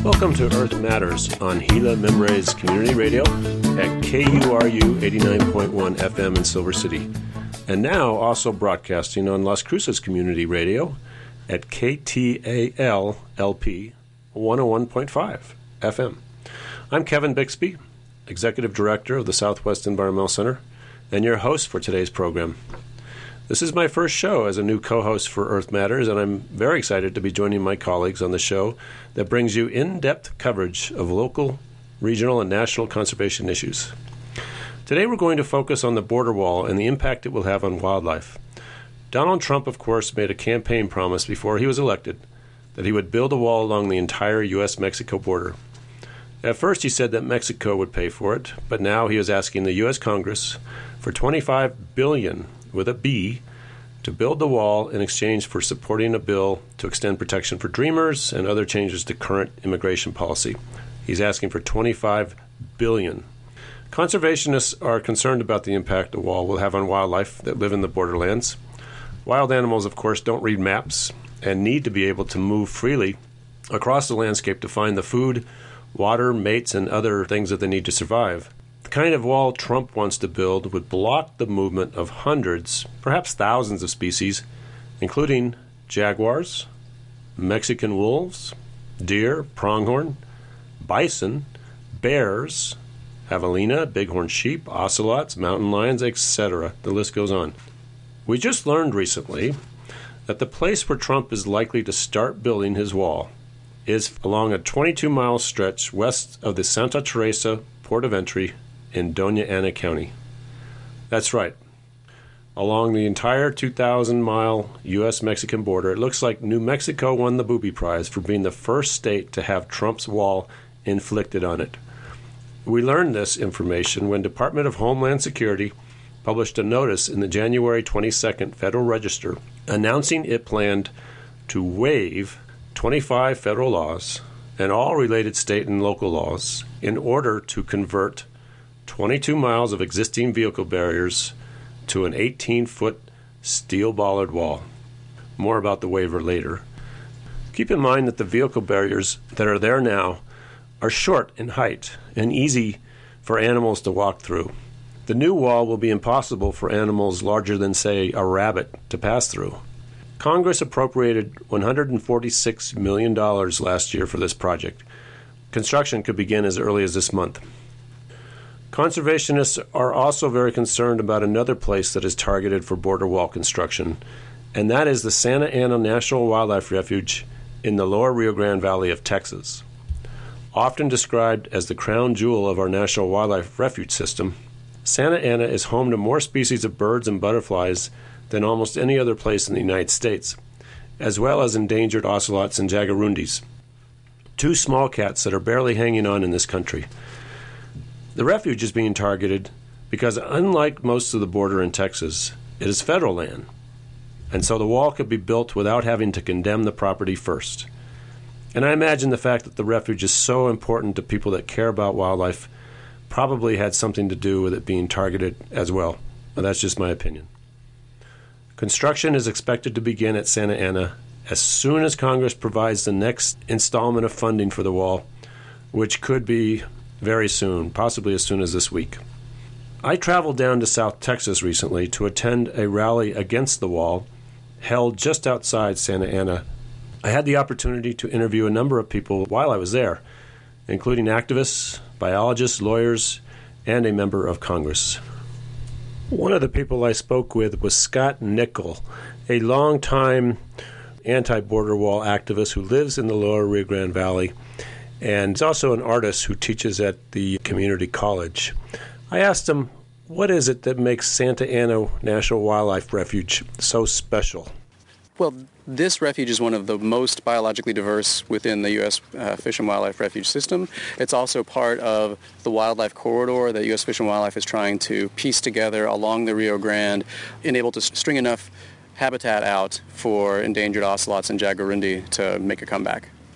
Welcome to Earth Matters on Gila Memrey's Community Radio at KURU 89.1 FM in Silver City, and now also broadcasting on Las Cruces Community Radio at KTAL LP 101.5 FM. I'm Kevin Bixby, Executive Director of the Southwest Environmental Center, and your host for today's program. This is my first show as a new co-host for Earth Matters, and I'm very excited to be joining my colleagues on the show that brings you in-depth coverage of local, regional, and national conservation issues. Today we're going to focus on the border wall and the impact it will have on wildlife. Donald Trump, of course, made a campaign promise before he was elected that he would build a wall along the entire U.S.-Mexico border. At first he said that Mexico would pay for it, but now he is asking the U.S. Congress for $25 billion with a B to build the wall in exchange for supporting a bill to extend protection for dreamers and other changes to current immigration policy. He's asking for $25 billion. Conservationists are concerned about the impact the wall will have on wildlife that live in the borderlands. Wild animals, of course, don't read maps and need to be able to move freely across the landscape to find the food, water, mates, and other things that they need to survive. The kind of wall Trump wants to build would block the movement of hundreds, perhaps thousands of species, including jaguars, Mexican wolves, deer, pronghorn, bison, bears, javelina, bighorn sheep, ocelots, mountain lions, etc. The list goes on. We just learned recently that the place where Trump is likely to start building his wall is along a 22-mile stretch west of the Santa Teresa port of entry in Doña Ana County. That's right. Along the entire 2,000-mile U.S.-Mexican border, it looks like New Mexico won the Booby Prize for being the first state to have Trump's wall inflicted on it. We learned this information when Department of Homeland Security published a notice in the January 22nd Federal Register announcing it planned to waive 25 federal laws and all related state and local laws in order to convert 22 miles of existing vehicle barriers to an 18-foot steel bollard wall. More about the waiver later. Keep in mind that the vehicle barriers that are there now are short in height and easy for animals to walk through. The new wall will be impossible for animals larger than, say, a rabbit to pass through. Congress appropriated $146 million last year for this project. Construction could begin as early as this month. Conservationists are also very concerned about another place that is targeted for border wall construction, and that is the Santa Ana National Wildlife Refuge in the lower Rio Grande Valley of Texas. Often described as the crown jewel of our National Wildlife Refuge system, Santa Ana is home to more species of birds and butterflies than almost any other place in the United States, as well as endangered ocelots and jaguarundis, two small cats that are barely hanging on in this country. The refuge is being targeted because, unlike most of the border in Texas, it is federal land, and so the wall could be built without having to condemn the property first. And I imagine the fact that the refuge is so important to people that care about wildlife probably had something to do with it being targeted as well. But that's just my opinion. Construction is expected to begin at Santa Ana as soon as Congress provides the next installment of funding for the wall, which could be very soon, possibly as soon as this week. I traveled down to South Texas recently to attend a rally against the wall held just outside Santa Ana. I had the opportunity to interview a number of people while I was there, including activists, biologists, lawyers, and a member of Congress. One of the people I spoke with was Scott Nickel, a longtime anti-border wall activist who lives in the lower Rio Grande Valley, and is also an artist who teaches at the community college. I asked him, what is it that makes Santa Ana National Wildlife Refuge so special? Well, this refuge is one of the most biologically diverse within the U.S. Fish and Wildlife Refuge system. It's also part of the wildlife corridor that U.S. Fish and Wildlife is trying to piece together along the Rio Grande and able to string enough habitat out for endangered ocelots and jaguarundi to make a comeback.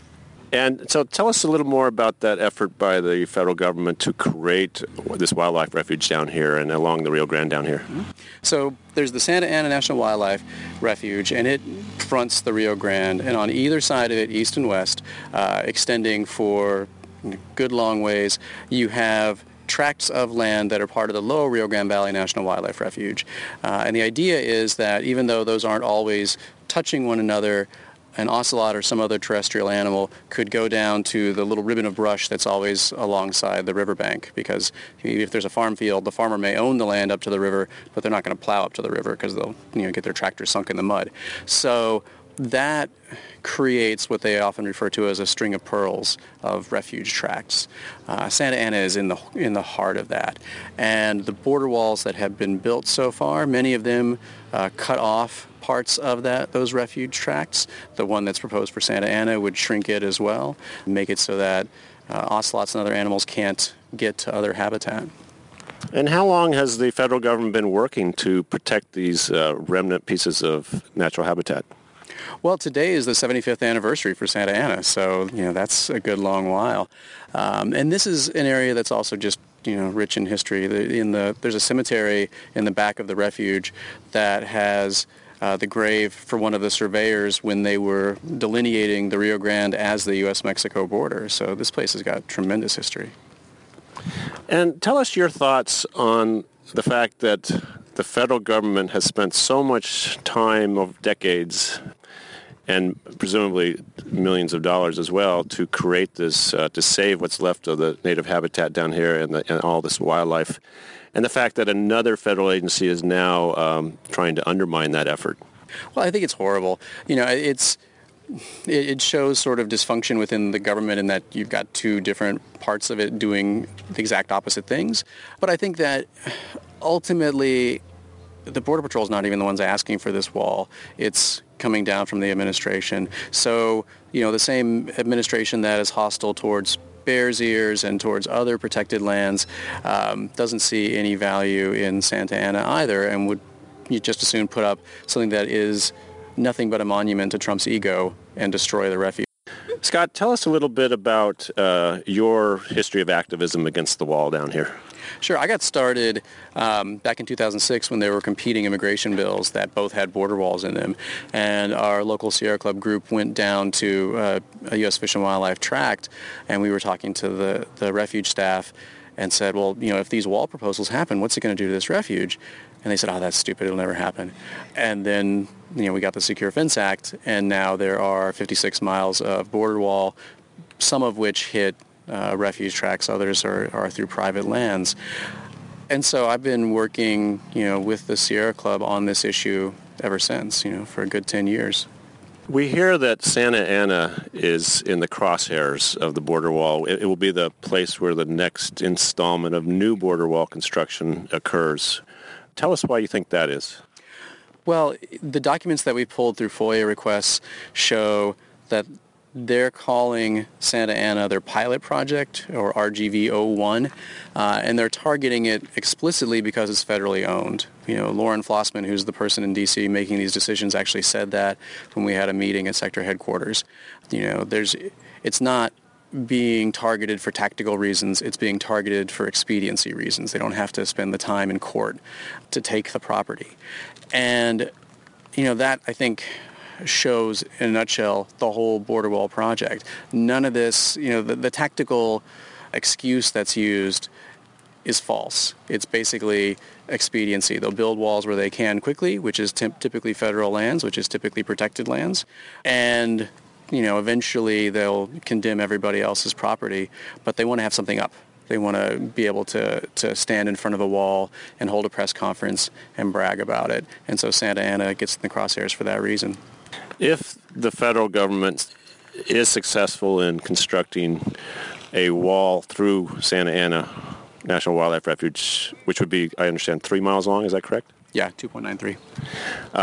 And so tell us a little more about that effort by the federal government to create this wildlife refuge down here and along the Rio Grande down here. So there's the Santa Ana National Wildlife Refuge, and it fronts the Rio Grande, and on either side of it, east and west, extending for good long ways, you have tracts of land that are part of the Lower Rio Grande Valley National Wildlife Refuge. And the idea is that even though those aren't always touching one another, an ocelot or some other terrestrial animal could go down to the little ribbon of brush that's always alongside the riverbank, because if there's a farm field, the farmer may own the land up to the river, but they're not going to plow up to the river because they'll get their tractor sunk in the mud. So that creates what they often refer to as a string of pearls of refuge tracts. Santa Ana is in the heart of that. And the border walls that have been built so far, many of them cut off parts of those refuge tracts. The one that's proposed for Santa Ana would shrink it as well, make it so that ocelots and other animals can't get to other habitat. And how long has the federal government been working to protect these remnant pieces of natural habitat? Well, today is the 75th anniversary for Santa Ana, so that's a good long while. And this is an area that's also just rich in history. There's a cemetery in the back of the refuge that has the grave for one of the surveyors when they were delineating the Rio Grande as the U.S.-Mexico border. So this place has got tremendous history. And tell us your thoughts on the fact that the federal government has spent so much time over decades and presumably millions of dollars as well to create this, to save what's left of the native habitat down here and all this wildlife. And the fact that another federal agency is now trying to undermine that effort. Well, I think it's horrible. It shows sort of dysfunction within the government in that you've got two different parts of it doing the exact opposite things. But I think that ultimately the Border Patrol is not even the ones asking for this wall. It's coming down from the administration. So, the same administration that is hostile towards Bears Ears and towards other protected lands doesn't see any value in Santa Ana either, and would just as soon put up something that is nothing but a monument to Trump's ego and destroy the refuge. Scott, tell us a little bit about your history of activism against the wall down here. Sure. I got started back in 2006 when there were competing immigration bills that both had border walls in them. And our local Sierra Club group went down to a U.S. Fish and Wildlife tract, and we were talking to the refuge staff and said, well, if these wall proposals happen, what's it going to do to this refuge? And they said, oh, that's stupid. It'll never happen. And then, we got the Secure Fence Act, and now there are 56 miles of border wall, some of which hit refuge tracts, others are through private lands. And so I've been working, with the Sierra Club on this issue ever since, for a good 10 years. We hear that Santa Ana is in the crosshairs of the border wall. It will be the place where the next installment of new border wall construction occurs. Tell us why you think that is. Well, the documents that we pulled through FOIA requests show that they're calling Santa Ana their pilot project, or RGV-01, and they're targeting it explicitly because it's federally owned. Lauren Flossman, who's the person in D.C. making these decisions, actually said that when we had a meeting at sector headquarters. It's not being targeted for tactical reasons, it's being targeted for expediency reasons. They don't have to spend the time in court to take the property. And, that, I think, shows in a nutshell the whole border wall project. None of this, the tactical excuse that's used is false. It's basically expediency. They'll build walls where they can quickly, which is typically federal lands, which is typically protected lands, and eventually they'll condemn everybody else's property, but they want to have something up. They want to be able to stand in front of a wall and hold a press conference and brag about it. And so Santa Ana gets in the crosshairs for that reason. If the federal government is successful in constructing a wall through Santa Ana National Wildlife Refuge, which would be, I understand, 3 miles long, is that correct? Yeah, 2.93.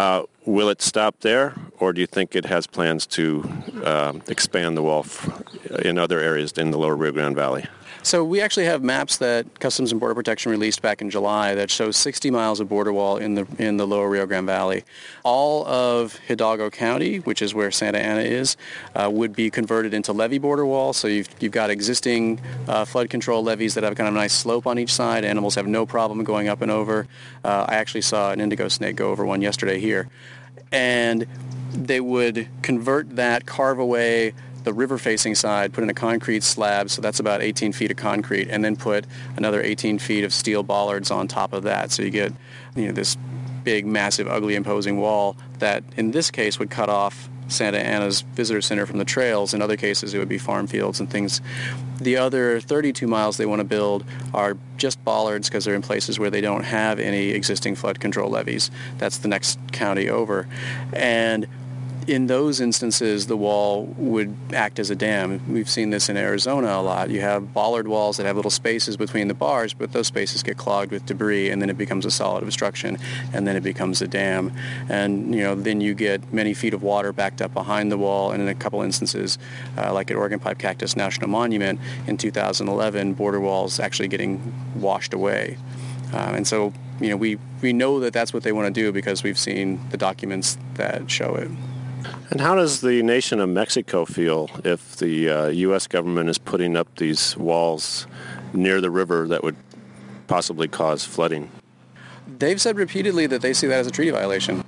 will it stop there, or do you think it has plans to expand the wall in other areas in the lower Rio Grande Valley? So we actually have maps that Customs and Border Protection released back in July that show 60 miles of border wall in the lower Rio Grande Valley. All of Hidalgo County, which is where Santa Ana is, would be converted into levee border wall. So you've got existing flood control levees that have kind of a nice slope on each side. Animals have no problem going up and over. I actually saw an indigo snake go over one yesterday here. And they would convert that, carve away the river-facing side, put in a concrete slab, so that's about 18 feet of concrete, and then put another 18 feet of steel bollards on top of that. So you get, this big, massive, ugly, imposing wall that, in this case, would cut off Santa Ana's visitor center from the trails. In other cases, it would be farm fields and things. The other 32 miles they want to build are just bollards because they're in places where they don't have any existing flood control levees. That's the next county over. And in those instances, the wall would act as a dam. We've seen this in Arizona a lot. You have bollard walls that have little spaces between the bars, but those spaces get clogged with debris, and then it becomes a solid obstruction, and then it becomes a dam. And then you get many feet of water backed up behind the wall, and in a couple instances, like at Oregon Pipe Cactus National Monument in 2011, border walls actually getting washed away. And so, we know that that's what they want to do because we've seen the documents that show it. And how does the nation of Mexico feel if the U.S. government is putting up these walls near the river that would possibly cause flooding? They've said repeatedly that they see that as a treaty violation.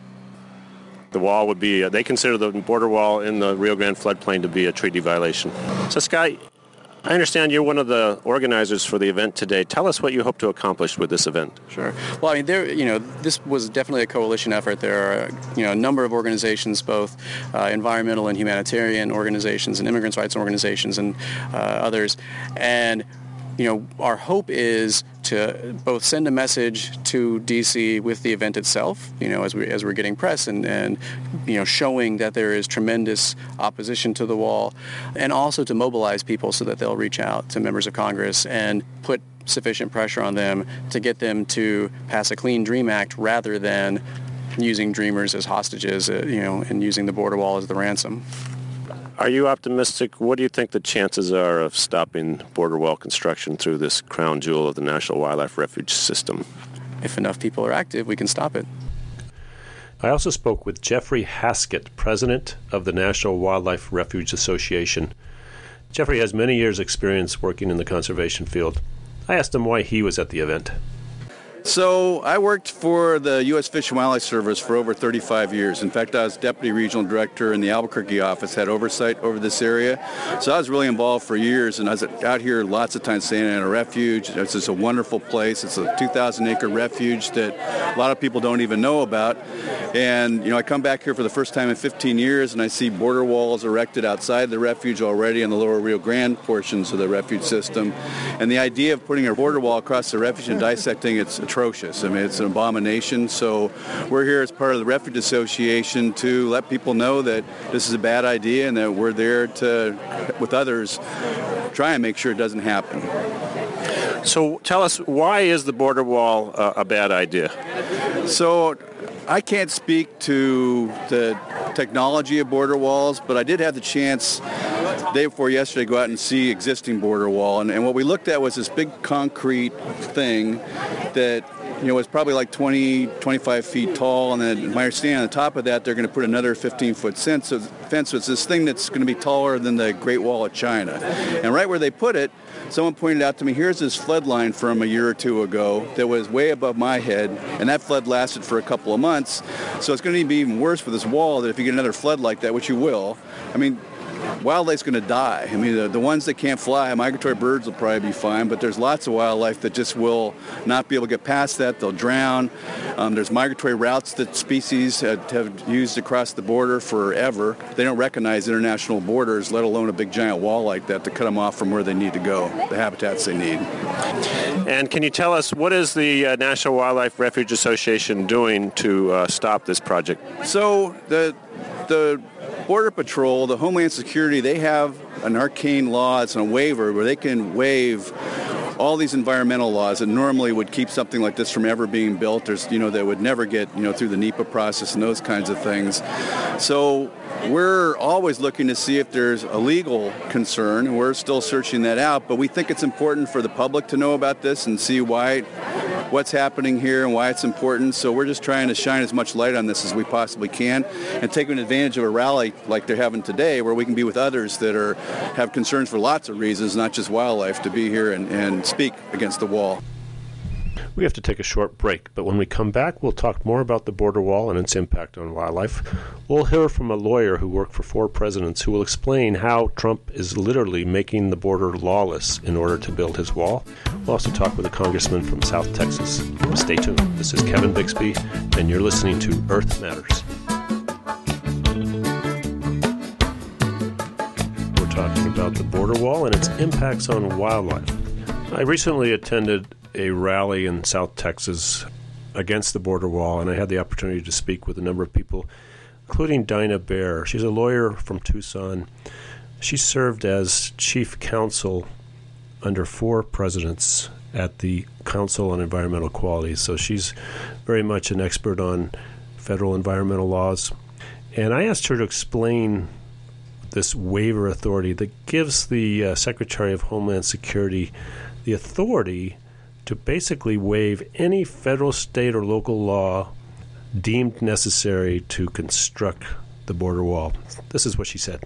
The wall would be, they consider the border wall in the Rio Grande floodplain to be a treaty violation. So, Scott, I understand you're one of the organizers for the event today. Tell us what you hope to accomplish with this event. Sure. Well, this was definitely a coalition effort. There are, a number of organizations, both environmental and humanitarian organizations and immigrants' rights organizations and others. And, our hope is to both send a message to D.C. with the event itself, as we're getting press and showing that there is tremendous opposition to the wall, and also to mobilize people so that they'll reach out to members of Congress and put sufficient pressure on them to get them to pass a Clean Dream Act rather than using dreamers as hostages, and using the border wall as the ransom. Are you optimistic? What do you think the chances are of stopping border wall construction through this crown jewel of the National Wildlife Refuge System? If enough people are active, we can stop it. I also spoke with Jeffrey Haskett, president of the National Wildlife Refuge Association. Jeffrey has many years' experience working in the conservation field. I asked him why he was at the event. So I worked for the U.S. Fish and Wildlife Service for over 35 years. In fact, I was Deputy Regional Director in the Albuquerque office, had oversight over this area. So I was really involved for years, and I was out here lots of times Santa Ana Refuge. It's just a wonderful place. It's a 2,000-acre refuge that a lot of people don't even know about. And, I come back here for the first time in 15 years, and I see border walls erected outside the refuge already in the lower Rio Grande portions of the refuge system. And the idea of putting a border wall across the refuge and dissecting it's atrocious. I mean, it's an abomination. So we're here as part of the Refuge Association to let people know that this is a bad idea and that we're there to, with others, try and make sure it doesn't happen. So tell us, why is the border wall a bad idea? So I can't speak to the technology of border walls, but I did have the chance the day before yesterday to go out and see existing border wall. And what we looked at was this big concrete thing that was probably like 20, 25 feet tall. And then my understanding on the top of that, they're going to put another 15-foot fence. So it's this thing that's going to be taller than the Great Wall of China. And right where they put it, someone pointed out to me, here's this flood line from a year or two ago that was way above my head, and that flood lasted for a couple of months. So it's going to be even worse for this wall that if you get another flood like that, which you will, wildlife's going to die. The ones that can't fly, migratory birds will probably be fine, but there's lots of wildlife that just will not be able to get past that. They'll drown. There's migratory routes that species have used across the border forever. They don't recognize international borders, let alone a big giant wall like that to cut them off from where they need to go, the habitats they need. And can you tell us, what is the National Wildlife Refuge Association doing to stop this project? So the Border Patrol, the Homeland Security, they have an arcane law, it's a waiver where they can waive all these environmental laws that normally would keep something like this from ever being built, that would never get, through the NEPA process and those kinds of things. So we're always looking to see if there's a legal concern, and we're still searching that out, but we think it's important for the public to know about this and see what's happening here and why it's important. So we're just trying to shine as much light on this as we possibly can and taking advantage of a rally like they're having today where we can be with others that have concerns for lots of reasons, not just wildlife, to be here and speak against the wall. We have to take a short break, but when we come back, we'll talk more about the border wall and its impact on wildlife. We'll hear from a lawyer who worked for 4 presidents who will explain how Trump is literally making the border lawless in order to build his wall. We'll also talk with a congressman from South Texas. Stay tuned. This is Kevin Bixby, and you're listening to Earth Matters. We're talking about the border wall and its impacts on wildlife. I recently attended a rally in South Texas against the border wall, and I had the opportunity to speak with a number of people, including Dinah Baer. She's a lawyer from Tucson. She served as chief counsel under 4 presidents at the Council on Environmental Quality, so she's very much an expert on federal environmental laws. And I asked her to explain this waiver authority that gives the Secretary of Homeland Security the authority to basically waive any federal, state, or local law deemed necessary to construct the border wall. This is what she said.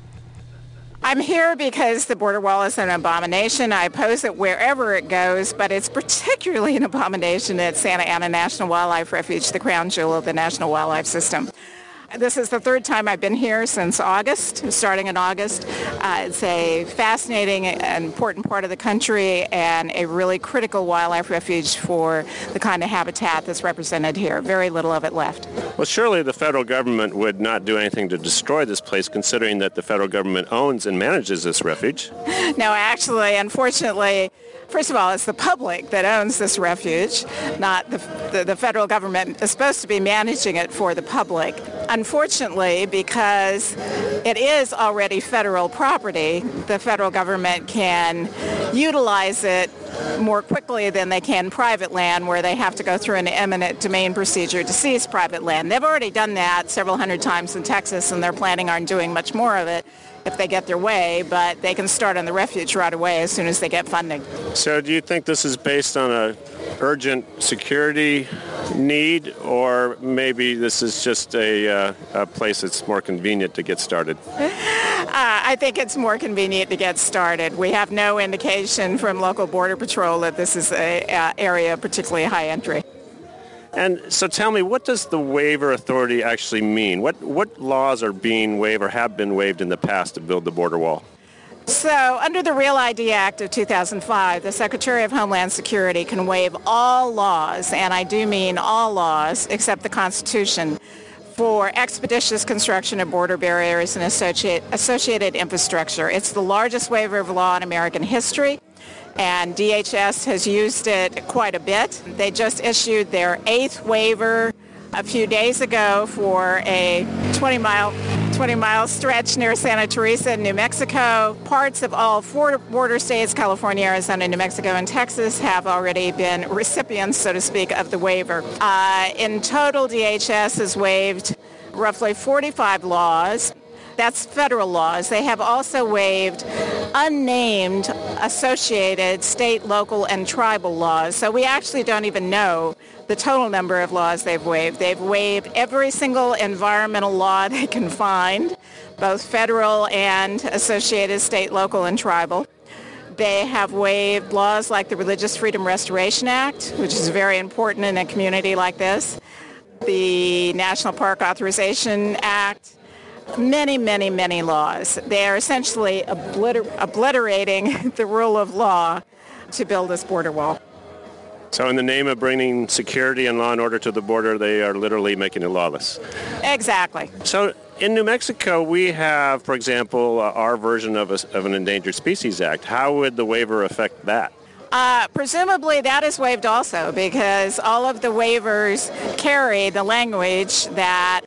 I'm here because the border wall is an abomination. I oppose it wherever it goes, but it's particularly an abomination at Santa Ana National Wildlife Refuge, the crown jewel of the National Wildlife System. This is the 3rd time I've been here since August, starting in August. It's a fascinating and important part of the country and a really critical wildlife refuge for the kind of habitat that's represented here. Very little of it left. Well, surely the federal government would not do anything to destroy this place, considering that the federal government owns and manages this refuge. No, actually, unfortunately, first of all, it's the public that owns this refuge, not the federal government is supposed to be managing it for the public. Unfortunately, because it is already federal property, the federal government can utilize it more quickly than they can private land, where they have to go through an eminent domain procedure to seize private land. They've already done that several hundred times in Texas, and they're planning on doing much more of it if they get their way, but they can start on the refuge right away as soon as they get funding. So do you think this is based on a urgent security need, or maybe this is just a place that's more convenient to get started? I think it's more convenient to get started. We have no indication from local Border Patrol that this is an area of particularly high entry. And so tell me, what does the waiver authority actually mean? What laws are being waived or have been waived in the past to build the border wall? So under the Real ID Act of 2005, the Secretary of Homeland Security can waive all laws, and I do mean all laws except the Constitution, for expeditious construction of border barriers and associated infrastructure. It's the largest waiver of law in American history, and DHS has used it quite a bit. They just issued their 8th waiver a few days ago for a 20-mile stretch near Santa Teresa in New Mexico. Parts of all 4 border states, California, Arizona, New Mexico, and Texas, have already been recipients, so to speak, of the waiver. In total, DHS has waived roughly 45 laws. That's federal laws. They have also waived unnamed associated state, local, and tribal laws. So we actually don't even know the total number of laws they've waived. They've waived every single environmental law they can find, both federal and associated state, local, and tribal. They have waived laws like the Religious Freedom Restoration Act, which is very important in a community like this, the National Park Authorization Act, many, many, many laws. They are essentially obliterating the rule of law to build this border wall. So in the name of bringing security and law and order to the border, they are literally making it lawless. Exactly. So in New Mexico, we have, for example, our version of an Endangered Species Act. How would the waiver affect that? Presumably that is waived also, because all of the waivers carry the language that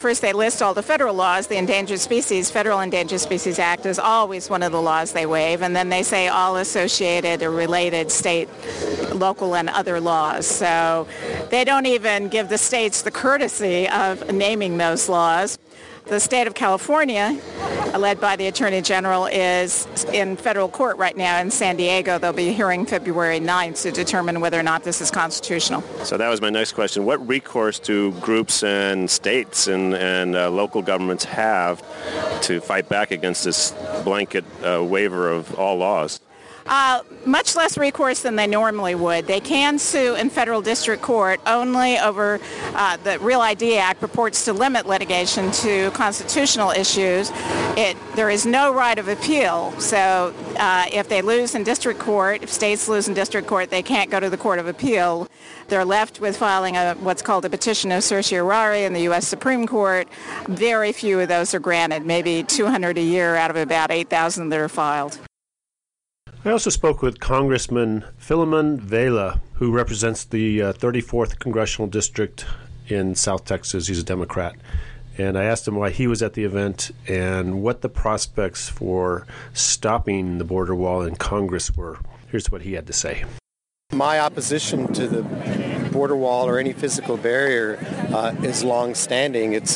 First, they list all the federal laws. The Federal Endangered Species Act is always one of the laws they waive, and then they say all associated or related state, local, and other laws. So they don't even give the states the courtesy of naming those laws. The state of California, led by the Attorney General, is in federal court right now in San Diego. They'll be hearing February 9th to determine whether or not this is constitutional. So that was my next question. What recourse do groups and states and local governments have to fight back against this blanket waiver of all laws? Much less recourse than they normally would. They can sue in federal district court only over the Real ID Act purports to limit litigation to constitutional issues. There is no right of appeal. So if they lose in district court, if states lose in district court, they can't go to the Court of Appeal. They're left with filing what's called a petition of certiorari in the U.S. Supreme Court. Very few of those are granted, maybe 200 a year out of about 8,000 that are filed. I also spoke with Congressman Philemon Vela, who represents the 34th Congressional District in South Texas. He's a Democrat. And I asked him why he was at the event and what the prospects for stopping the border wall in Congress were. Here's what he had to say. My opposition to the border wall or any physical barrier is long-standing. It's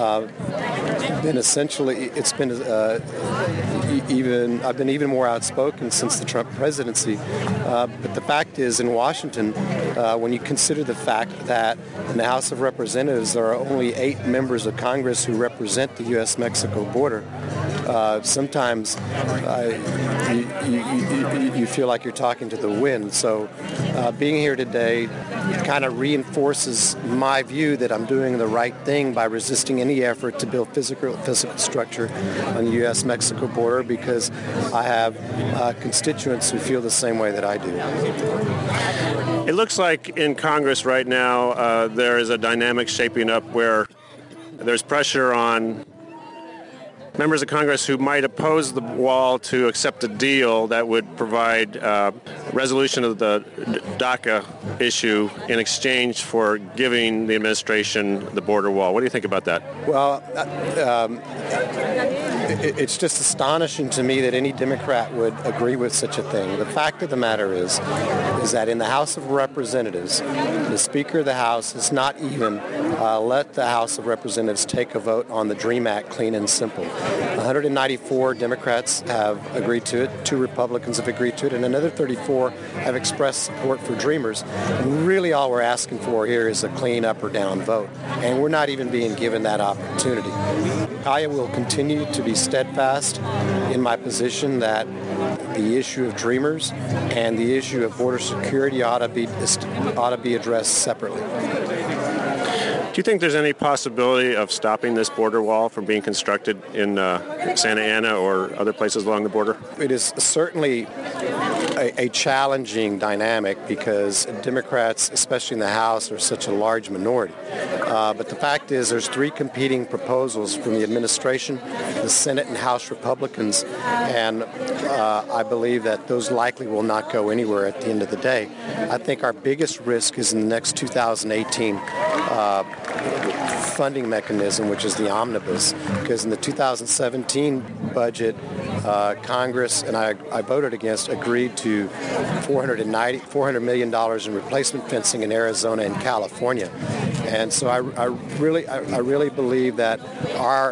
been I've been even more outspoken since the Trump presidency. But the fact is, in Washington, when you consider the fact that in the House of Representatives there are only 8 members of Congress who represent the U.S.-Mexico border, sometimes you feel like you're talking to the wind. So being here today kind of reinforces my view that I'm doing the right thing by resisting any effort to build physical structure on the U.S.-Mexico border, because I have constituents who feel the same way that I do. It looks like in Congress right now there is a dynamic shaping up where there's pressure on members of Congress who might oppose the wall to accept a deal that would provide resolution of the DACA issue in exchange for giving the administration the border wall. What do you think about that? Well, it's just astonishing to me that any Democrat would agree with such a thing. The fact of the matter is that in the House of Representatives, the Speaker of the House has not even let the House of Representatives take a vote on the DREAM Act, clean and simple. 194 Democrats have agreed to it, 2 Republicans have agreed to it, and another 34 have expressed support for Dreamers. And really all we're asking for here is a clean up or down vote, and we're not even being given that opportunity. I will continue to be steadfast in my position that the issue of Dreamers and the issue of border security ought to be addressed separately. Do you think there's any possibility of stopping this border wall from being constructed in Santa Ana or other places along the border? It is certainly a challenging dynamic because Democrats, especially in the House, are such a large minority. But the fact is there's 3 competing proposals from the administration, the Senate and House Republicans, and I believe that those likely will not go anywhere at the end of the day. I think our biggest risk is in the next 2018 funding mechanism, which is the omnibus, because in the 2017 budget, Congress, and I voted against, agreed to $400 million in replacement fencing in Arizona and California. And so I really believe that our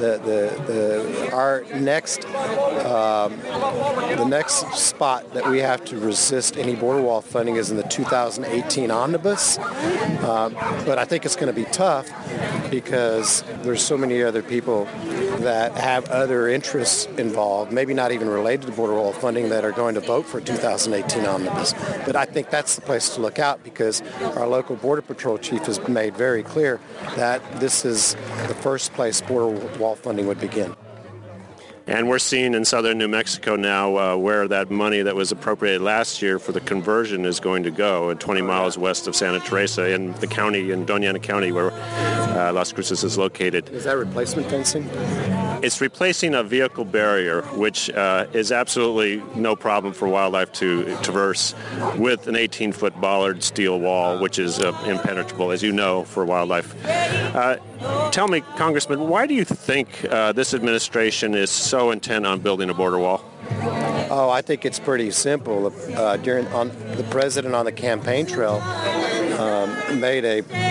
next spot that we have to resist any border wall funding is in the 2018 omnibus. But I think it's going to be tough because there's so many other people that have other interests involved, maybe not even related to border wall funding, that are going to vote for 2018 omnibus. But I think that's the place to look out because our local Border Patrol chief has made very clear that this is the first place border wall funding would begin. And we're seeing in southern New Mexico now where that money that was appropriated last year for the conversion is going to go, 20 miles west of Santa Teresa in the county, in Doña Ana County, where Las Cruces is located. Is that replacement fencing? It's replacing a vehicle barrier, which is absolutely no problem for wildlife to traverse, with an 18-foot bollard steel wall, which is impenetrable, as you know, for wildlife. Tell me, Congressman, why do you think this administration is so intent on building a border wall? Oh, I think it's pretty simple. The president on the campaign trail made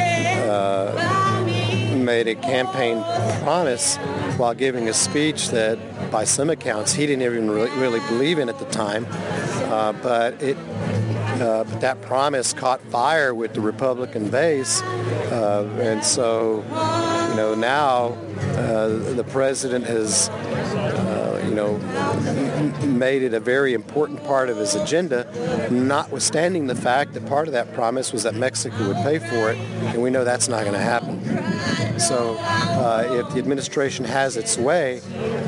a campaign promise while giving a speech that, by some accounts, he didn't even really believe in at the time. But that promise caught fire with the Republican base, and so now the president has made it a very important part of his agenda, notwithstanding the fact that part of that promise was that Mexico would pay for it, and we know that's not going to happen. So if the administration has its way,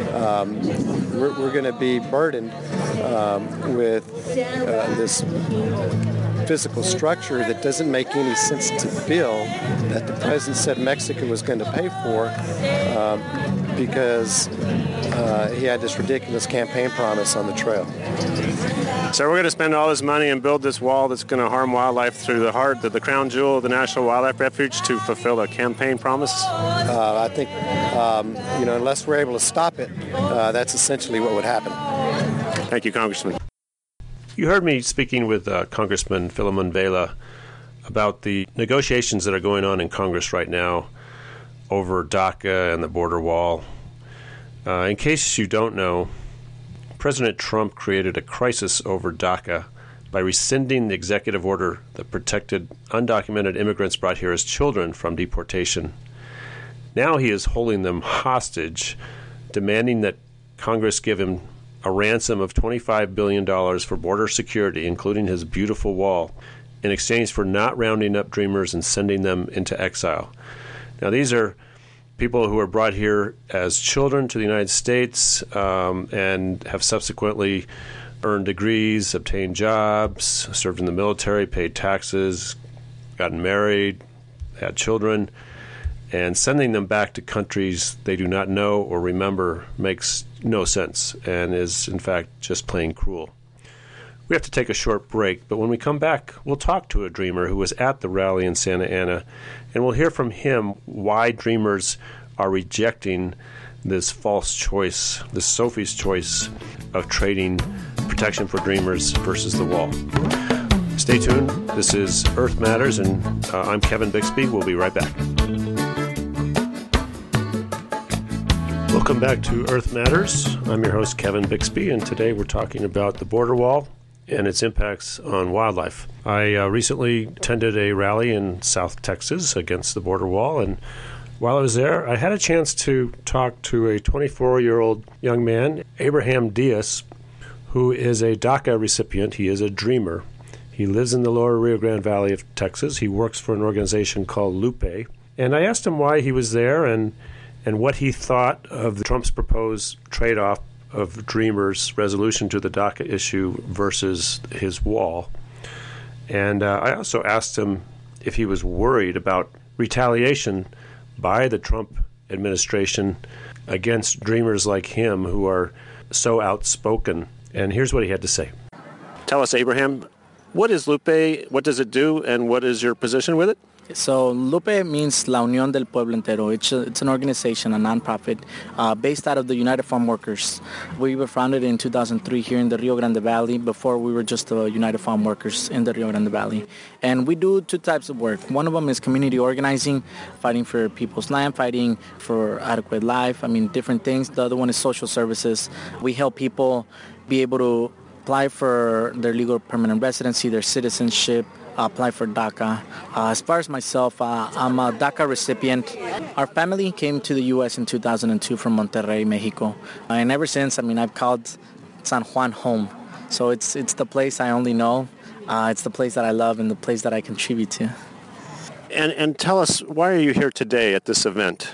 we're going to be burdened with this physical structure that doesn't make any sense to build, that the president said Mexico was going to pay for, because he had this ridiculous campaign promise on the trail. So we're going to spend all this money and build this wall that's going to harm wildlife through the heart of the crown jewel of the National Wildlife Refuge to fulfill a campaign promise? I think, unless we're able to stop it, that's essentially what would happen. Thank you, Congressman. You heard me speaking with Congressman Philemon Vela about the negotiations that are going on in Congress right now over DACA and the border wall. In case you don't know, President Trump created a crisis over DACA by rescinding the executive order that protected undocumented immigrants brought here as children from deportation. Now he is holding them hostage, demanding that Congress give him a ransom of $25 billion for border security, including his beautiful wall, in exchange for not rounding up dreamers and sending them into exile. Now, these are people who were brought here as children to the United States and have subsequently earned degrees, obtained jobs, served in the military, paid taxes, gotten married, had children, and sending them back to countries they do not know or remember makes no sense and is, in fact, just plain cruel. We have to take a short break, but when we come back, we'll talk to a dreamer who was at the rally in Santa Ana, and we'll hear from him why dreamers are rejecting this false choice, this Sophie's choice of trading protection for dreamers versus the wall. Stay tuned. This is Earth Matters, and I'm Kevin Bixby. We'll be right back. Welcome back to Earth Matters. I'm your host, Kevin Bixby, and today we're talking about the border wall and its impacts on wildlife. I recently attended a rally in South Texas against the border wall, and while I was there, I had a chance to talk to a 24-year-old young man, Abraham Diaz, who is a DACA recipient. He is a dreamer. He lives in the lower Rio Grande Valley of Texas. He works for an organization called Lupe. And I asked him why he was there and what he thought of Trump's proposed trade-off of dreamers' resolution to the DACA issue versus his wall. And I also asked him if he was worried about retaliation by the Trump administration against dreamers like him who are so outspoken. And here's what he had to say. Tell us, Abraham, what is Lupe, what does it do, and what is your position with it? So Lupe means La Unión del Pueblo Entero. It's an organization, a nonprofit, based out of the United Farm Workers. We were founded in 2003 here in the Rio Grande Valley. Before, we were just the United Farm Workers in the Rio Grande Valley. And we do two types of work. One of them is community organizing, fighting for people's land, fighting for adequate life, different things. The other one is social services. We help people be able to apply for their legal permanent residency, their citizenship, apply for DACA. As far as myself, I'm a DACA recipient. Our family came to the U.S. in 2002 from Monterrey, Mexico. And ever since, I've called San Juan home. So it's the place I only know. It's the place that I love and the place that I contribute to. And tell us, why are you here today at this event?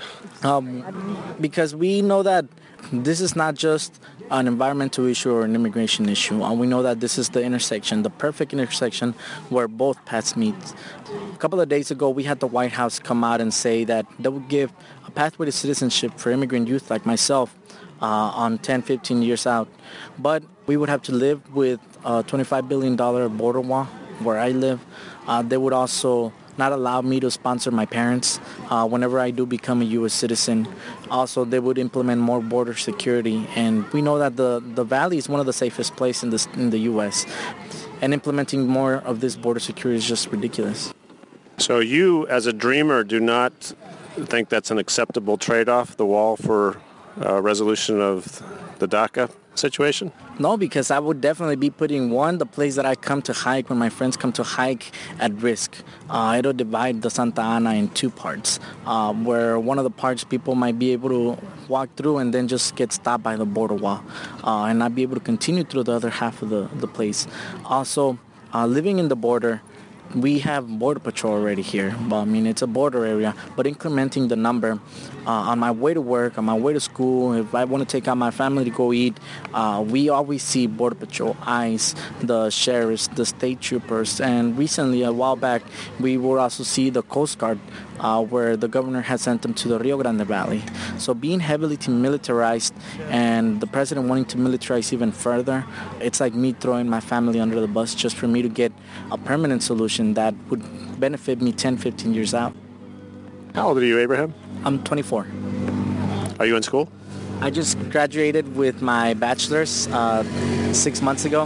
Because we know that this is not just an environmental issue or an immigration issue. We know that this is the intersection, the perfect intersection where both paths meet. A couple of days ago, we had the White House come out and say that they would give a pathway to citizenship for immigrant youth like myself on 10, 15 years out. But we would have to live with a $25 billion border wall where I live. They would also not allow me to sponsor my parents whenever I do become a U.S. citizen. Also, they would implement more border security. And we know that the Valley is one of the safest places in the U.S. And implementing more of this border security is just ridiculous. So you, as a dreamer, do not think that's an acceptable trade-off, the wall, for resolution of the DACA situation? No, because I would definitely be putting, the place that I come to hike, when my friends come to hike, at risk. It'll divide the Santa Ana in two parts, where one of the parts people might be able to walk through and then just get stopped by the border wall and not be able to continue through the other half of the place. Also, living in the border, we have Border Patrol already here. Well, I mean, it's a border area, but incrementing the number on my way to work, on my way to school, if I want to take out my family to go eat, we always see Border Patrol, ICE, the sheriffs, the state troopers, and recently, a while back, we will also see the Coast Guard, where the governor has sent them to the Rio Grande Valley. So being heavily militarized and the president wanting to militarize even further, it's like me throwing my family under the bus just for me to get a permanent solution that would benefit me 10, 15 years out. How old are you, Abraham? I'm 24. Are you in school? I just graduated with my bachelor's 6 months ago.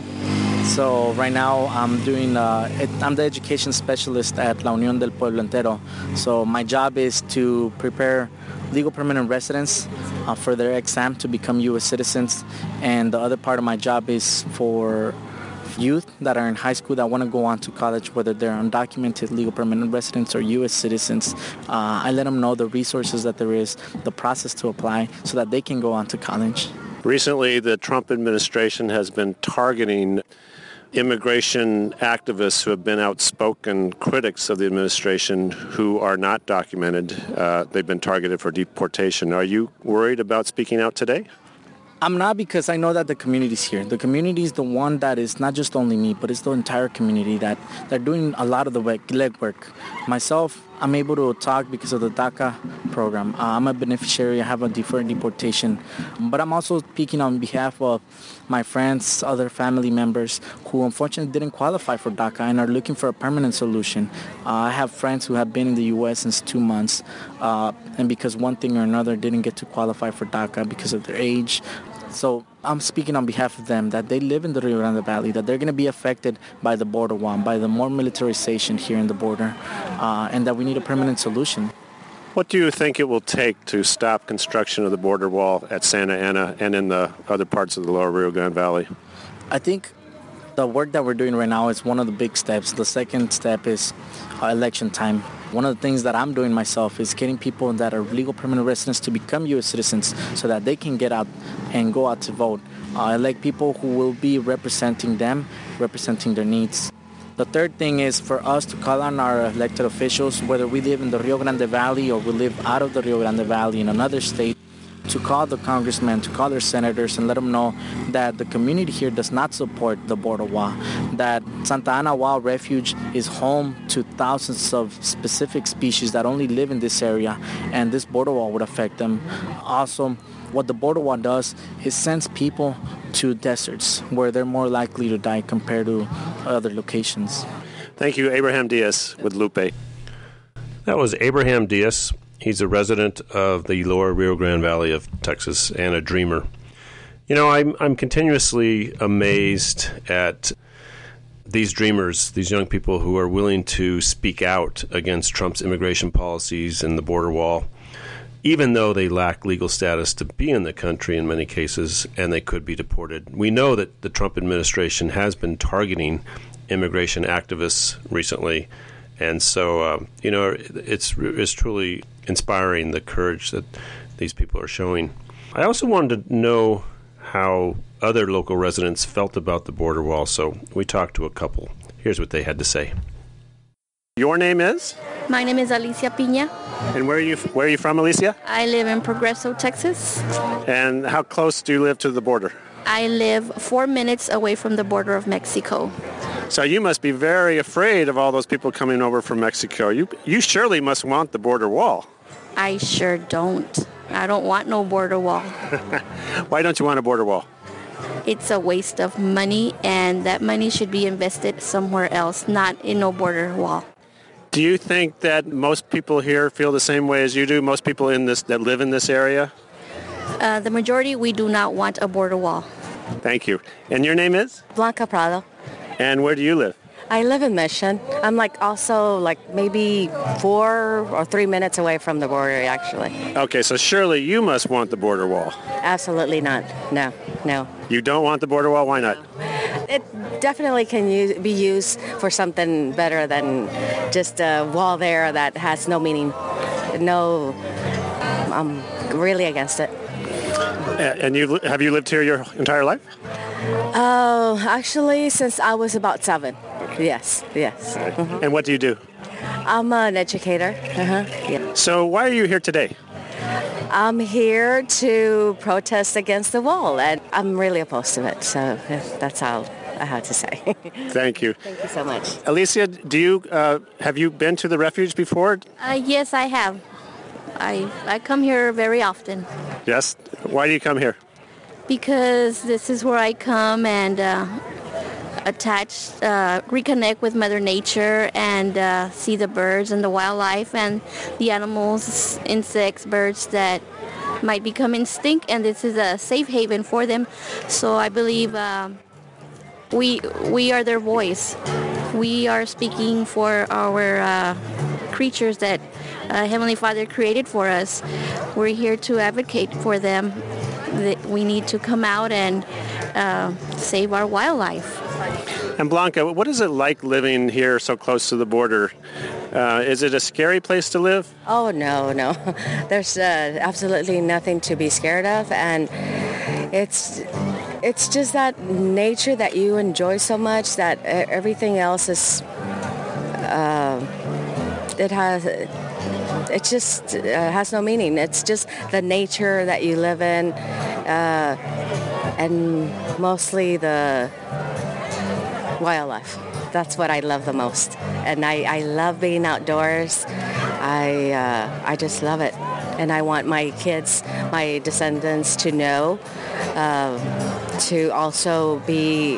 So right now I'm I'm the education specialist at La Unión del Pueblo Entero. So my job is to prepare legal permanent residents for their exam to become U.S. citizens. And the other part of my job is for youth that are in high school that want to go on to college, whether they're undocumented legal permanent residents or U.S. citizens. I let them know the resources that there is, the process to apply, so that they can go on to college. Recently, the Trump administration has been targeting immigration activists who have been outspoken critics of the administration who are not documented. They've been targeted for deportation. Are you worried about speaking out today? I'm not, because I know that the community's here. The community is the one that is not just only me, but it's the entire community that they're doing a lot of the legwork. Myself, I'm able to talk because of the DACA program. I'm a beneficiary. I have a deferred deportation. But I'm also speaking on behalf of my friends, other family members who unfortunately didn't qualify for DACA and are looking for a permanent solution. I have friends who have been in the U.S. since 2 months and because one thing or another didn't get to qualify for DACA because of their age. So I'm speaking on behalf of them, that they live in the Rio Grande Valley, that they're going to be affected by the border wall, by the more militarization here in the border, and that we need a permanent solution. What do you think it will take to stop construction of the border wall at Santa Ana and in the other parts of the lower Rio Grande Valley? I think the work that we're doing right now is one of the big steps. The second step is election time. One of the things that I'm doing myself is getting people that are legal permanent residents to become U.S. citizens so that they can get out and go out to vote. I elect people who will be representing them, representing their needs. The third thing is for us to call on our elected officials, whether we live in the Rio Grande Valley or we live out of the Rio Grande Valley in another state, to call the congressmen, to call their senators and let them know that the community here does not support the border wall, that Santa Ana Wild Refuge is home to thousands of specific species that only live in this area, and this border wall would affect them. Also, what the border wall does is sends people to deserts where they're more likely to die compared to other locations. Thank you, Abraham Diaz with Lupe. That was Abraham Diaz. He's a resident of the lower Rio Grande Valley of Texas and a dreamer. You know, I'm continuously amazed at these dreamers, these young people who are willing to speak out against Trump's immigration policies and the border wall, even though they lack legal status to be in the country in many cases and they could be deported. We know that the Trump administration has been targeting immigration activists recently. And so, it's truly inspiring, the courage that these people are showing. I also wanted to know how other local residents felt about the border wall, so we talked to a couple. Here's what they had to say. Your name is? My name is Alicia Piña. And where are you from, Alicia? I live in Progreso, Texas. And how close do you live to the border? I live 4 minutes away from the border of Mexico. So you must be very afraid of all those people coming over from Mexico. You surely must want the border wall. I sure don't. I don't want no border wall. Why don't you want a border wall? It's a waste of money, and that money should be invested somewhere else, not in no border wall. Do you think that most people here feel the same way as you do? Most people that live in this area? The majority, we do not want a border wall. Thank you. And your name is? Blanca Prado. And where do you live? I live in Mission. I'm also maybe 4 or 3 minutes away from the border, actually. Okay, so surely you must want the border wall. Absolutely not. No. You don't want the border wall? Why not? It definitely can be used for something better than just a wall there that has no meaning. No, I'm really against it. And have you lived here your entire life? Oh, actually, since I was about 7. Yes. Mm-hmm. And what do you do? I'm an educator. Yeah. So why are you here today? I'm here to protest against the wall, and I'm really opposed to it. So that's all I had to say. Thank you. Thank you so much. Alicia, have you been to the refuge before? Yes, I have. I come here very often. Yes? Why do you come here? Because this is where I come and reconnect with Mother Nature and see the birds and the wildlife and the animals, insects, birds that might become extinct, and this is a safe haven for them. So I believe we are their voice. We are speaking for our creatures that Heavenly Father created for us. We're here to advocate for them. We need to come out and save our wildlife. And Blanca, what is it like living here so close to the border? Is it a scary place to live? Oh, no. There's absolutely nothing to be scared of, and it's just that nature that you enjoy so much that everything else is, it has no meaning. It's just the nature that you live in, and mostly the wildlife. That's what I love the most. And I love being outdoors. I just love it. And I want my kids, my descendants to know, to also be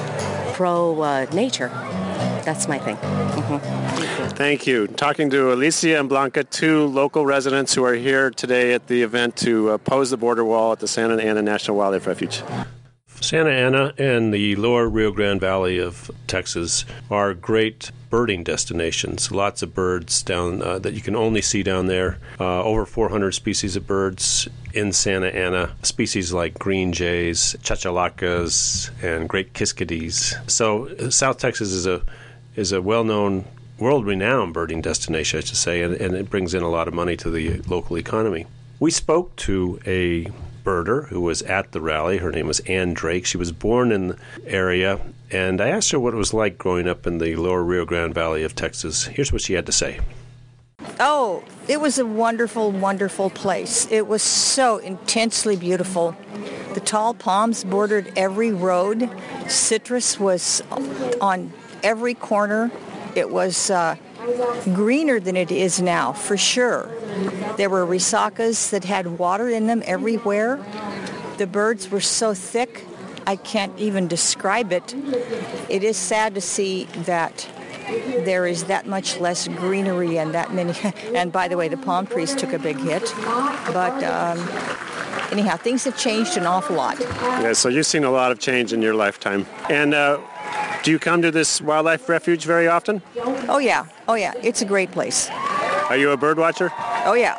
pro-nature. That's my thing. Mm-hmm. Thank you. Talking to Alicia and Blanca, 2 local residents who are here today at the event to oppose the border wall at the Santa Ana National Wildlife Refuge. Santa Ana and the lower Rio Grande Valley of Texas are great birding destinations. Lots of birds down that you can only see down there. Over 400 species of birds in Santa Ana. Species like green jays, chachalacas, and great kiskadees. So South Texas is a well-known, world-renowned birding destination, I should say, and it brings in a lot of money to the local economy. We spoke to a birder who was at the rally. Her name was Ann Drake. She was born in the area, and I asked her what it was like growing up in the lower Rio Grande Valley of Texas. Here's what she had to say. Oh, it was a wonderful, wonderful place. It was so intensely beautiful. The tall palms bordered every road. Citrus was on every corner. It was greener than it is now, for sure. There were resacas that had water in them everywhere. The birds were so thick, I can't even describe it. It is sad to see that there is that much less greenery and that many. And by the way, the palm trees took a big hit. But anyhow, things have changed an awful lot. Yeah, so you've seen a lot of change in your lifetime. And do you come to this wildlife refuge very often? Oh, yeah. It's a great place. Are you a bird watcher? Oh, yeah.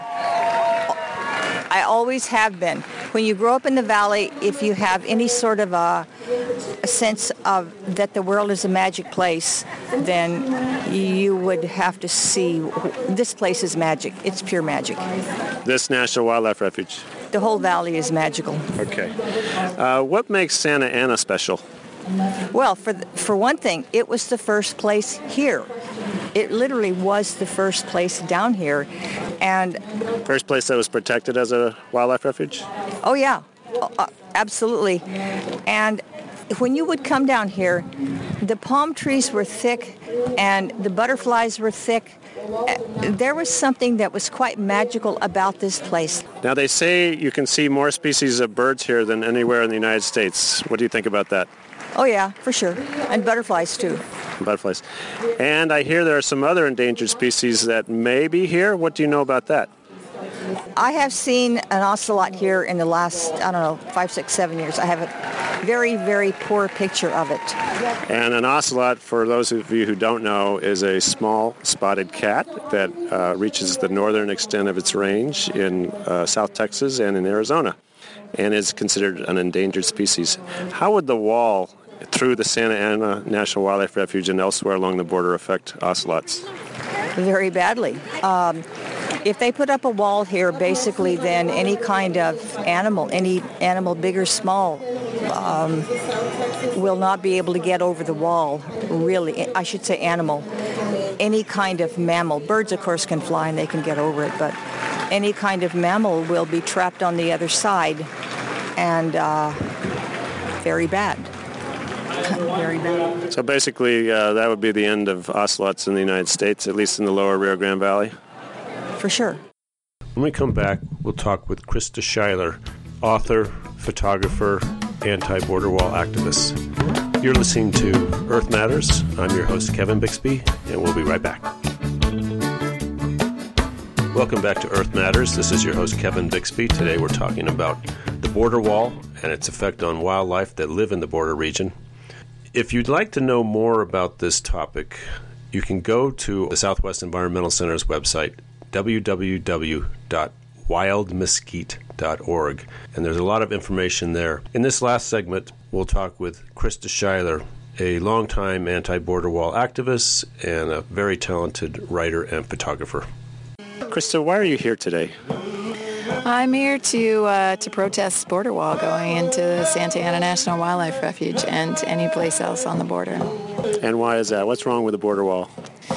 I always have been. When you grow up in the valley, if you have any sort of a sense of that the world is a magic place, then you would have to see this place is magic. It's pure magic. This National Wildlife Refuge? The whole valley is magical. Okay. What makes Santa Ana special? Well, for one thing, it was the first place here. It literally was the first place down here. And first place that was protected as a wildlife refuge? Oh, yeah. Absolutely. And when you would come down here, the palm trees were thick and the butterflies were thick. there was something that was quite magical about this place. Now, they say you can see more species of birds here than anywhere in the United States. What do you think about that? Oh, yeah, for sure. And butterflies, too. Butterflies. And I hear there are some other endangered species that may be here. What do you know about that? I have seen an ocelot here in the last, 5, 6, 7 years. I have a very, very poor picture of it. And an ocelot, for those of you who don't know, is a small spotted cat that reaches the northern extent of its range in South Texas and in Arizona, and is considered an endangered species. How would the wall through the Santa Ana National Wildlife Refuge and elsewhere along the border affect ocelots? Very badly. If they put up a wall here, basically, then any kind of animal, any animal big or small, will not be able to get over the wall, really. I should say animal. Any kind of mammal. Birds, of course, can fly and they can get over it, but any kind of mammal will be trapped on the other side, and very bad. Very bad. So basically, that would be the end of ocelots in the United States, at least in the lower Rio Grande Valley? For sure. When we come back, we'll talk with Krista Schuyler, author, photographer, anti-border wall activist. You're listening to Earth Matters. I'm your host, Kevin Bixby, and we'll be right back. Welcome back to Earth Matters. This is your host, Kevin Bixby. Today we're talking about the border wall and its effect on wildlife that live in the border region. If you'd like to know more about this topic, you can go to the Southwest Environmental Center's website, www.wildmesquite.org, and there's a lot of information there. In this last segment, we'll talk with Krista Schuyler, a longtime anti-border wall activist and a very talented writer and photographer. Krista, why are you here today? I'm here to protest border wall going into the Santa Ana National Wildlife Refuge and any place else on the border. And why is that? What's wrong with the border wall?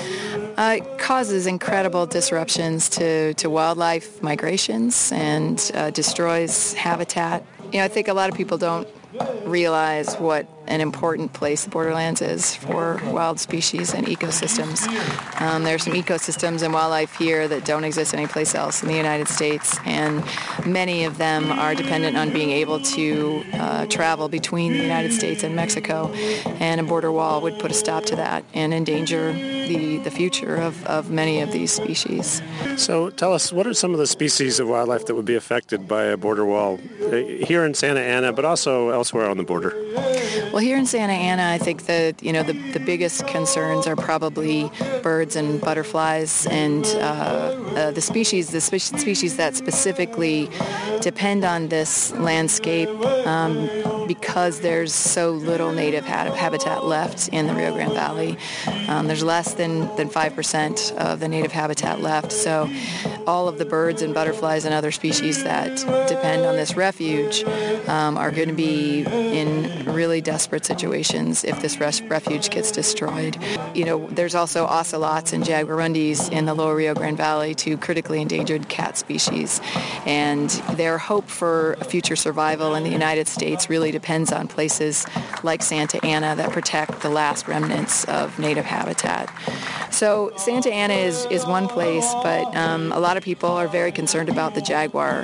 It causes incredible disruptions to wildlife migrations and destroys habitat. I think a lot of people don't realize what an important place the borderlands is for wild species and ecosystems. There are some ecosystems and wildlife here that don't exist anyplace else in the United States, and many of them are dependent on being able to travel between the United States and Mexico, and a border wall would put a stop to that and endanger the future of many of these species. So tell us, what are some of the species of wildlife that would be affected by a border wall here in Santa Ana, but also elsewhere on the border? Well, here in Santa Ana, I think that the biggest concerns are probably birds and butterflies, and the species that specifically depend on this landscape because there's so little native habitat left in the Rio Grande Valley. There's less than 5% of the native habitat left, so all of the birds and butterflies and other species that depend on this refuge are going to be in really desperate situations if this refuge gets destroyed. There's also ocelots and jaguarundis in the lower Rio Grande Valley, two critically endangered cat species, and their hope for future survival in the United States really depends on places like Santa Ana that protect the last remnants of native habitat. So Santa Ana is one place, but a lot of people are very concerned about the jaguar.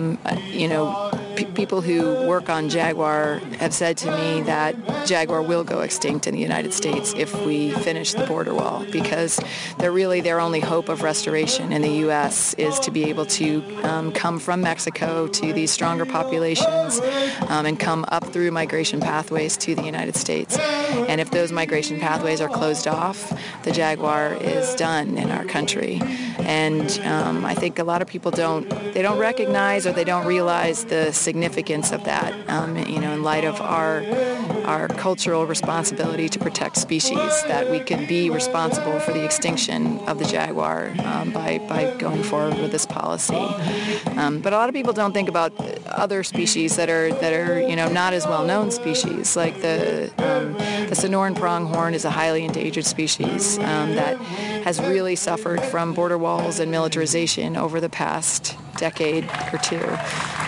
People who work on jaguar have said to me that jaguar will go extinct in the United States if we finish the border wall, because they're really their only hope of restoration in the U.S. is to be able to come from Mexico to these stronger populations and come up through migration pathways to the United States. And if those migration pathways are closed off, the jaguar is done in our country. And I think a lot of people don't recognize, or they don't realize the significance of that, in light of our cultural responsibility to protect species, that we could be responsible for the extinction of the jaguar by going forward with this policy. But a lot of people don't think about other species that are not as well-known species, like the Sonoran pronghorn is a highly endangered species that has really suffered from border walls and militarization over the past decade or two.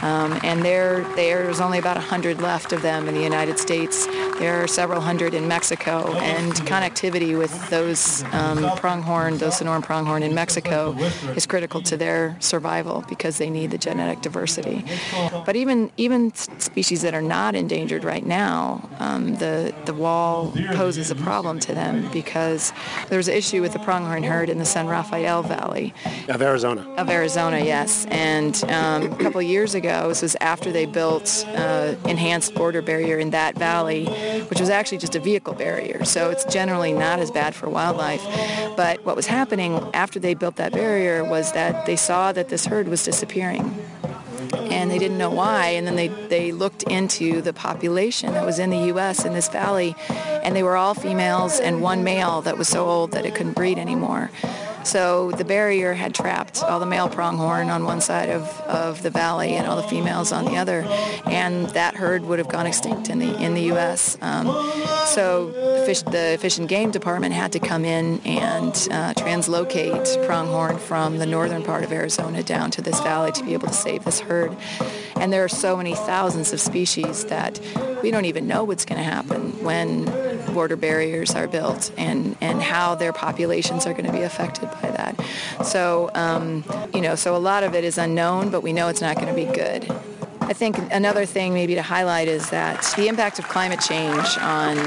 And there's only about 100 left of them in the United States. There are several hundred in Mexico, and connectivity with those pronghorn, those Sonoran pronghorn in Mexico is critical to their survival because they need the genetic diversity. But even species that are not endangered right now, the wall poses a problem to them because there's an issue with the pronghorn herd in the San Rafael Valley. Of Arizona. Of Arizona, yes. And a couple of years ago, this was after they built enhanced border barrier in that valley, which was actually just a vehicle barrier. So it's generally not as bad for wildlife. But what was happening after they built that barrier was that they saw that this herd was disappearing. And they didn't know why, and then they looked into the population that was in the U.S. in this valley, and they were all females and one male that was so old that it couldn't breed anymore. So the barrier had trapped all the male pronghorn on one side of the valley and all the females on the other, and that herd would have gone extinct in the U.S. So the Fish and Game Department had to come in and translocate pronghorn from the northern part of Arizona down to this valley to be able to save this herd. And there are so many thousands of species that we don't even know what's going to happen when border barriers are built and how their populations are going to be affected by that. So, so a lot of it is unknown, but we know it's not going to be good. I think another thing maybe to highlight is that the impact of climate change on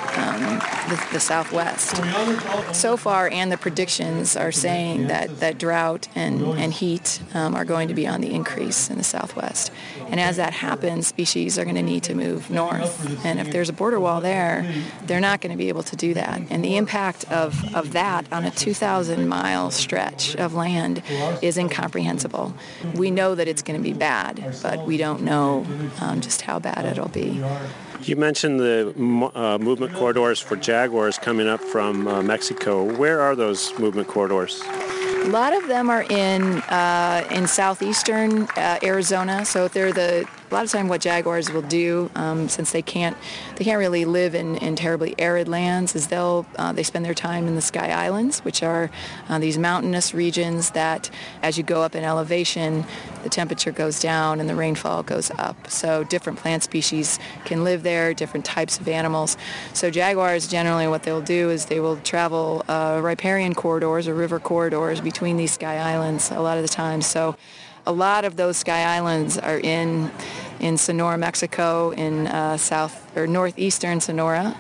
the Southwest. So far, and the predictions are saying that drought and heat are going to be on the increase in the Southwest. And as that happens, species are going to need to move north. And if there's a border wall there, they're not going to be able to do that. And the impact of that on a 2,000-mile stretch of land is incomprehensible. We know that it's going to be bad, but we don't know just how bad it'll be. You mentioned the movement corridors for jaguars coming up from Mexico. Where are those movement corridors? A lot of them are in southeastern Arizona. So they're a lot of time what jaguars will do, since they can't really live in terribly arid lands, is they spend their time in the Sky Islands, which are these mountainous regions that, as you go up in elevation, the temperature goes down and the rainfall goes up. So different plant species can live there, different types of animals. So jaguars, generally what they'll do is they will travel riparian corridors or river corridors between these Sky Islands a lot of the time. So a lot of those Sky Islands are in Sonora, Mexico, in northeastern Sonora,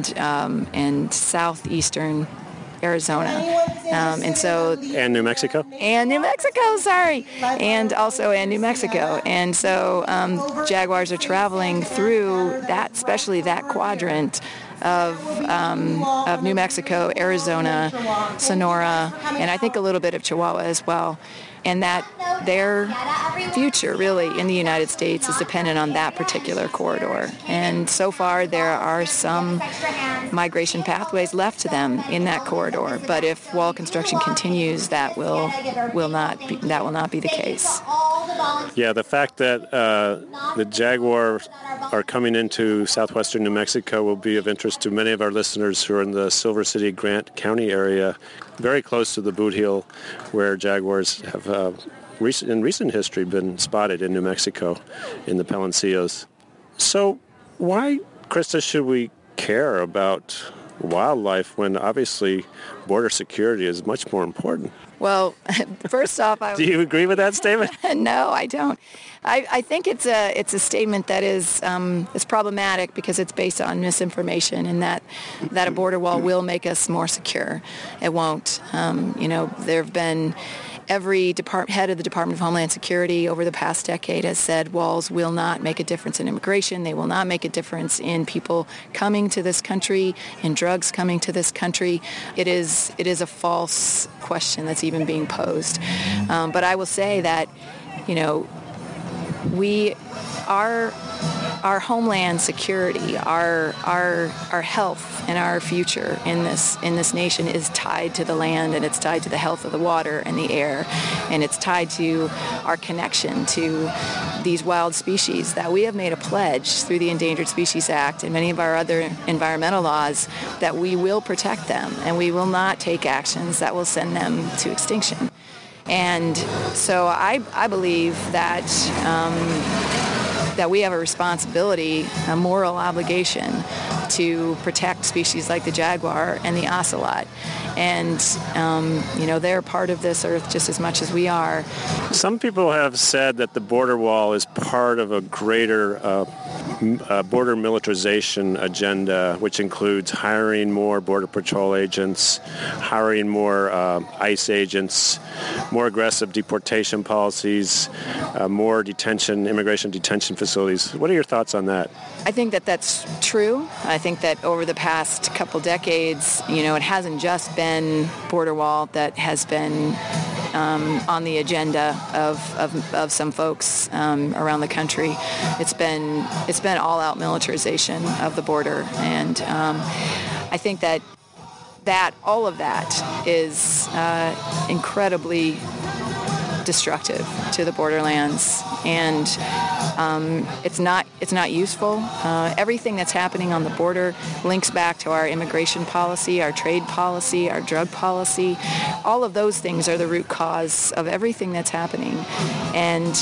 and southeastern Arizona, and New Mexico, and New Mexico, and so jaguars are traveling through that, especially that quadrant of New Mexico, Arizona, Sonora, and I think a little bit of Chihuahua as well. And that their future really in the United States is dependent on that particular corridor. And so far there are some migration pathways left to them in that corridor. But if wall construction continues, that will not be the case. Yeah, the fact that the jaguars are coming into southwestern New Mexico will be of interest to many of our listeners who are in the Silver City, Grant County area, very close to the Boot Heel, where jaguars have in recent history been spotted in New Mexico in the Palancios. So why, Krista, should we care about wildlife when obviously border security is much more important? Well, first off, do you agree with that statement? No, I don't. I think it's a statement that is problematic because it's based on misinformation, and that a border wall will make us more secure. It won't. There have been every head of the Department of Homeland Security over the past decade has said walls will not make a difference in immigration. They will not make a difference in people coming to this country, in drugs coming to this country. It is a false question that's even being posed. But I will say that, our homeland security, our health and our future in this nation is tied to the land, and it's tied to the health of the water and the air, and it's tied to our connection to these wild species that we have made a pledge through the Endangered Species Act and many of our other environmental laws that we will protect them and we will not take actions that will send them to extinction. And so I believe that that we have a responsibility, a moral obligation to protect species like the jaguar and the ocelot. And, they're part of this earth just as much as we are. Some people have said that the border wall is part of a greater border militarization agenda, which includes hiring more Border Patrol agents, hiring more ICE agents, more aggressive deportation policies, more immigration detention facilities. What are your thoughts on that? I think that that's true. I think that over the past couple decades, it hasn't just been border wall that has been on the agenda of some folks around the country. It's been all-out militarization of the border, and I think that all of that is incredibly destructive to the borderlands, and it's not useful. Everything that's happening on the border links back to our immigration policy, our trade policy, our drug policy. All of those things are the root cause of everything that's happening. And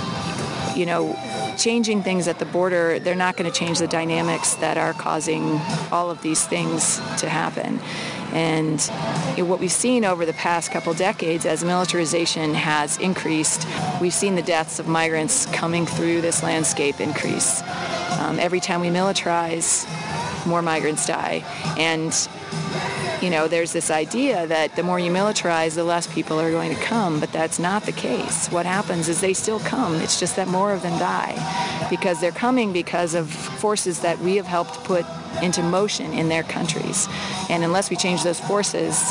changing things at the border, they're not going to change the dynamics that are causing all of these things to happen. And what we've seen over the past couple decades as militarization has increased, we've seen the deaths of migrants coming through this landscape increase. Every time we militarize, more migrants die. And there's this idea that the more you militarize, the less people are going to come, but that's not the case. What happens is they still come. It's just that more of them die because they're coming because of forces that we have helped put into motion in their countries. And unless we change those forces,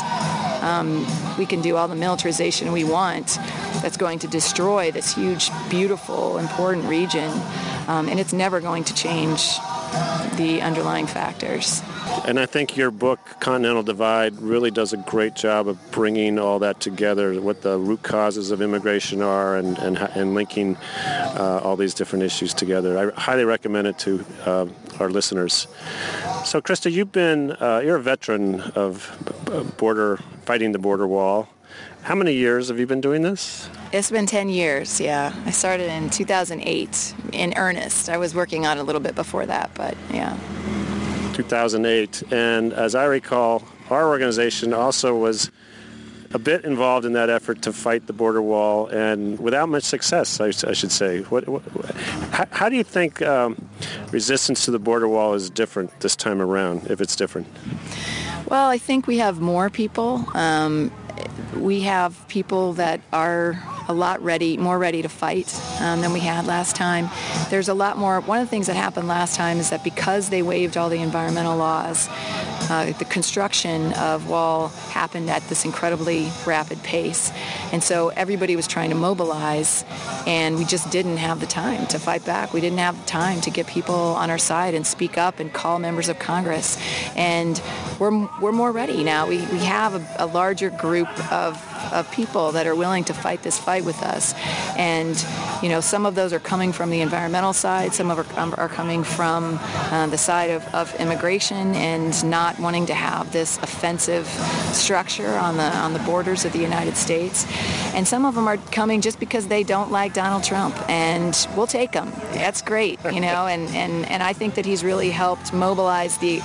we can do all the militarization we want. That's going to destroy this huge, beautiful, important region, and it's never going to change the underlying factors. And I think your book, Continental Divide, really does a great job of bringing all that together, what the root causes of immigration are, and linking all these different issues together. I highly recommend it to our listeners. So, Krista, you're a veteran of fighting the border wall. How many years have you been doing this? It's been 10 years, yeah. I started in 2008 in earnest. I was working on it a little bit before that, but yeah. 2008, and as I recall, our organization also was a bit involved in that effort to fight the border wall, and without much success, I should say. How do you think resistance to the border wall is different this time around, if it's different? Well, I think we have more people. We have people that are a lot more ready to fight than we had last time. There's a lot more. One of the things that happened last time is that because they waived all the environmental laws, the construction of wall happened at this incredibly rapid pace. And so everybody was trying to mobilize, and we just didn't have the time to fight back. We didn't have the time to get people on our side and speak up and call members of Congress. And we're more ready now. We have a larger group of people that are willing to fight this fight with us. And, some of those are coming from the environmental side. Some of them are coming from the side of immigration and not wanting to have this offensive structure on the borders of the United States. And some of them are coming just because they don't like Donald Trump, and we'll take them. That's great, and I think that he's really helped mobilize the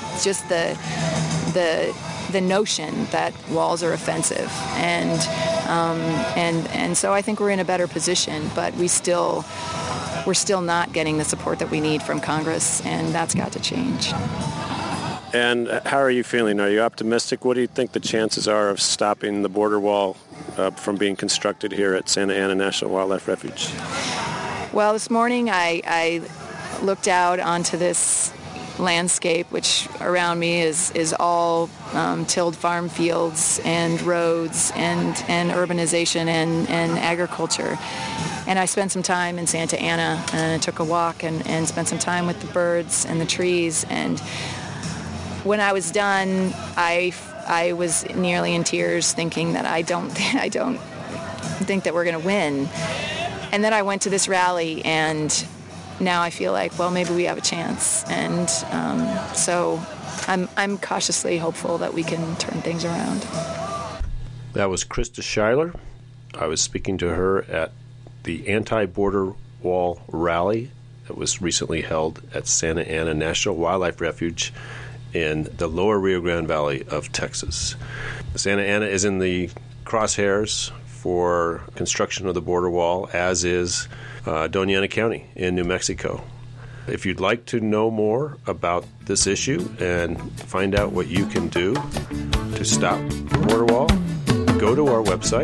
notion that walls are offensive, and so I think we're in a better position, but we're still not getting the support that we need from Congress, and that's got to change. And how are you feeling? Are you optimistic? What do you think the chances are of stopping the border wall from being constructed here at Santa Ana National Wildlife Refuge? Well, this morning I looked out onto this landscape, which around me is all tilled farm fields and roads and urbanization and agriculture. And I spent some time in Santa Ana and took a walk and spent some time with the birds and the trees. And when I was done, I was nearly in tears, thinking that I don't think that we're going to win. And then I went to this rally, and now I feel like, well, maybe we have a chance. And so I'm cautiously hopeful that we can turn things around. That was Krista Schuyler, I was speaking to her at the Anti-Border Wall Rally that was recently held at Santa Ana National Wildlife Refuge in the lower Rio Grande Valley of Texas. Santa Ana is in the crosshairs for construction of the border wall, as is Doña Ana County in New Mexico. If you'd like to know more about this issue and find out what you can do to stop the border wall, go to our website,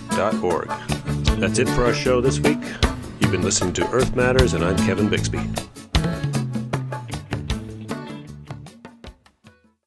wildmesquite.org. That's it for our show this week. You've been listening to Earth Matters, and I'm Kevin Bixby.